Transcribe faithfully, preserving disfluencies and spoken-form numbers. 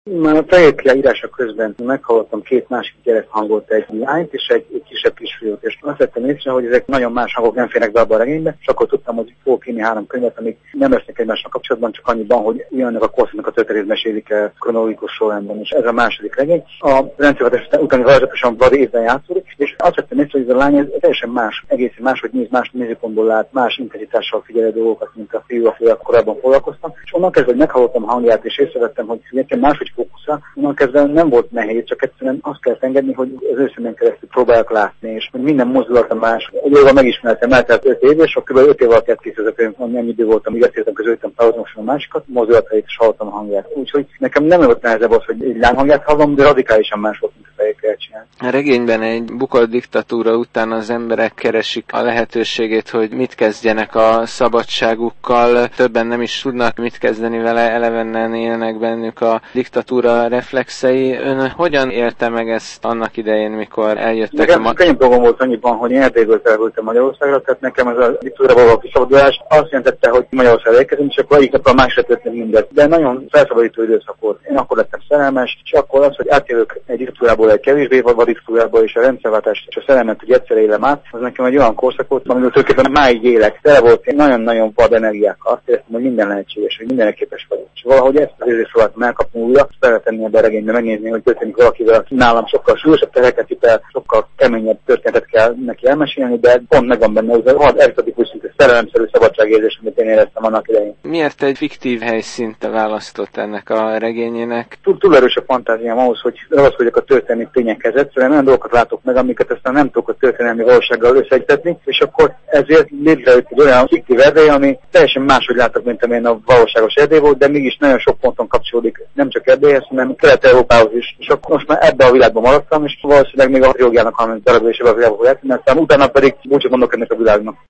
Már a tragédia írása közben meghallottam két másik gyerek hangolt, egy lányt és egy, egy kisebb kisfiút, és azt vettem észre, hogy ezek nagyon más hangok nem férnek be abba a regénybe, és akkor tudtam, hogy fogok írni három könyvet, amik nem lesznek egymásnak kapcsolatban, csak annyiban, hogy ilyennek a korszaknak a történetét mesélik el kronológikus sorrendben, és ez a második regény. A rendszerváltás utáni varázsatosan vad évben játszódik, és azt vettem észre, hogy ez a lány ez teljesen más, egészen más, hogy néz, más nézőpontból lát, más intenzitással figyelő dolgokat, mint a fiú, akivel korábban foglalkoztam. És onnan kezdve, hogy meghallottam a hangját, és észrevettem, hogy nekem máshogy fókuszál, onnan kezdve nem volt nehéz, csak egyszerűen azt kell engedni, hogy az őszemben keresztül próbálják látni, és hogy minden mozdulata más. Egyébként megismertem, eltelt öt év, és akkor kb. öt év alatt lett kész ez a könyv, ennyi idő volt, amíg eszéltem közöltem párhuzamosan a másikat, mozdulatait és hallottam a hangját. Úgyhogy nekem nem volt nehezebb az, hogy egy lányhangját hallom, de radikálisan más volt, mint a fejekkel csinálni. A regényben egy bukott diktatúra után az emberek keresik a lehetőségét, hogy mit kezdjenek a szabadságukkal. Többen nem is tudnak mit kezdeni vele, elevennen élnek bennük a diktatúra reflexei. Ön hogyan élte meg ezt annak idején, mikor eljöttek? Nekem a könnyebb dolgom volt annyiban, hogy én Erdélyből felvültem Magyarországra, tehát nekem ez a diktatúrából való kiszabadulás azt jelentette, hogy Magyarországra érkezünk, és akkor egyik napra másra történt mindez. De nagyon felszabadító időszak volt. Én akkor lettem szerelmes, és akkor az, hogy átjövök egy diktatúrából egy kevésbé vad diktatúrából, és a rendszerváltást és a szerelmet, hogy egyszer élem át, az nekem egy olyan korszak volt, amiről tulajdonképpen máig élek. Tele volt én nagyon-nagyon vad energiákkal. Azt éreztem, hogy minden lehetséges, hogy mindenre képes vagyok. És valahogy ezt az érzést próbáltam elkapni újra, feltenni ebbe a regénybe, megnézni, hogy történik valakivel, aki nálam sokkal súlyosabb terheket vitel, sokkal keményebb történetet kell neki elmesélni, de pont megvan benne az a eritatikus szintű szerelemszerű szabadságérzés, amit én éreztem annak idején. Miért egy fiktív helyszínt választott ennek a regényének? Túl, túl erős a fantáziám ahhoz, hogy ragaszkodjak a történelmi tényekhez. Egyszerűen olyan dolgokat látok meg, amiket aztán nem tudok a történelmi valósággal összeegytetni, és akkor ezért létrejött egy olyan fiktív Erdély, ami teljesen máshogy látok, mint amilyen a valóságos Erdély volt, de mégis nagyon sok ponton kapcsolódik nem csak Erdélyhez, hanem Kelet-Európához is. És akkor most már ebben a világban maradtam, és valószínűleg még a jogának, hanem darabja is ebben a világban lehet, mert utána pedig búcsút mondok ennek a világnak.